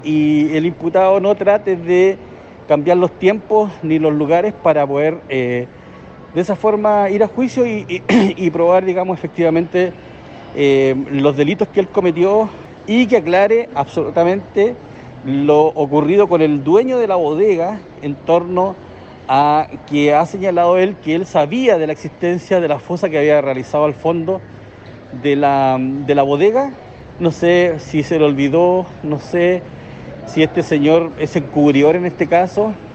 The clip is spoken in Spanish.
y el imputado no trate de cambiar los tiempos ni los lugares para poder de esa forma ir a juicio y probar, digamos, efectivamente los delitos que él cometió y que aclare absolutamente lo ocurrido con el dueño de la bodega en torno a que ha señalado él que él sabía de la existencia de la fosa que había realizado al fondo de la bodega. No sé si se le olvidó, no sé si este señor es encubridor en este caso,